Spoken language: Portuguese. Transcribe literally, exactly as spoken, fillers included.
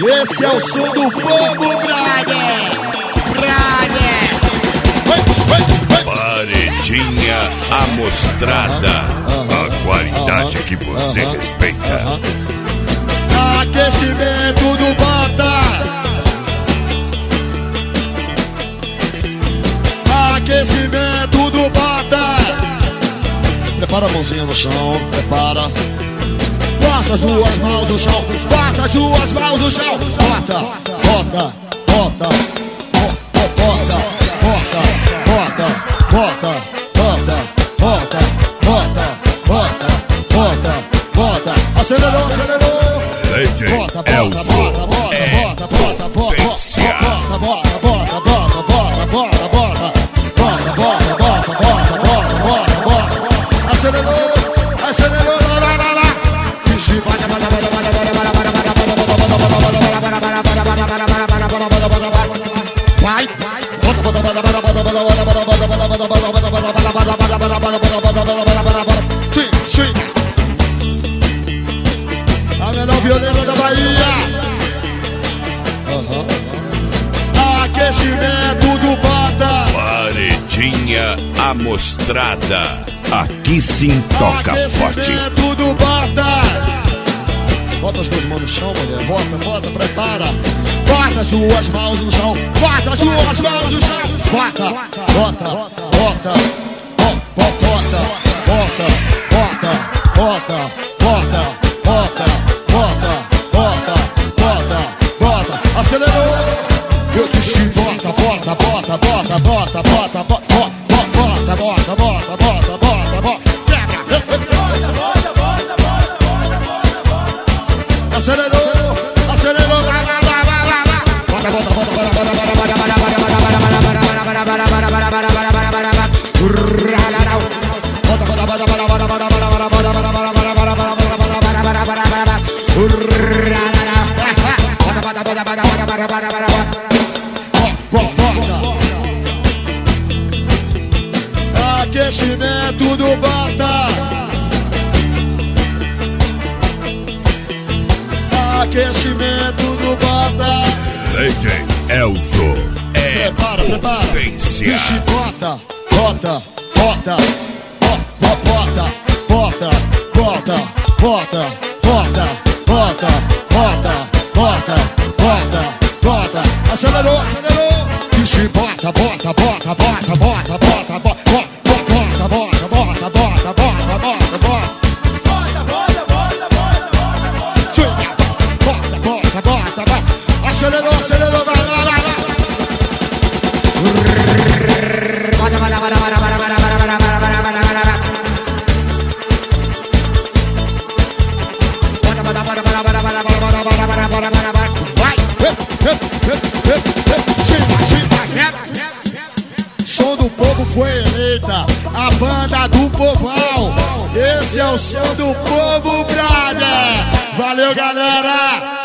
Esse é o som do povo, brother. Brother. Paredinha amostrada. A qualidade que você respeita. Aquecimento do bota. Aquecimento do bota. Prepara a mãozinha no chão, prepara. Bota as duas mãos no chão, bota as duas mãos no chão. Bota, bota, bota, bota, bota, bota, bota, bota, bota, bota, bota, bota, bota. Acelerou, acelerou. Bota, bota, bota, bota, bota, bota, bota, potência. bota, bota, bota, bota, bota, bota, bota, bota, bota, bota, bota, bota, bota, bota. Acelerou, acelerou, lá, lá, lá, lá. Vixe, bota, bota, bota, bota, bota, bota, bota, vai, bota, bota, bota, bota, bota, bota, bota, bota, bota, bota, sim, sim. A melhor violeira da Bahia. Aquecimento do bota. Paredinha amostrada. Aqui sim toca forte. Aquecimento do bota. Bota as duas mãos no chão, mulher. Bota, bota, prepara. Bota as duas mãos no chão. Bota as duas mãos no chão. Bota, bota, bota, bota, bota, bota, bota, bota, bota, bota, bota, bota, bota. Acelerou. Eu disse bota, bota, bota, bota, bota, bota, bota, bota, bota, bota, bota, bota, bota, bota. Acelerou, acelerou, vai, vai, vai, vai, vai, vai. Bota, bota, bota, bota, bota, bota, bota, bota, bota, aquecimento do bota. Aquecimento do bota. D J Elzo é prepara, prepara. Potência. Vixe, bota, bota, bota, bota, bota, bota, bota, bota, bota, bota, bota, bota, bota, bota. Acelerou, acelerou. Vixe, bota, bota, bota, bota, bota, bota, bota, bota, bota, bota, bota, bota, bota, bota, bota. Acelerou, acelerou, vai, vai, vai, vai. Bora, bora, bora, bora, bora, bora, bora, bora, bora, bora, bora, bora. Bora, bora, bora, bora, bora, bora, bora, bora, bora, bora, bora, bora. Vai. Som do povo foi eleita a banda do povão. Esse é o som do povo, brother. Valeu, galera.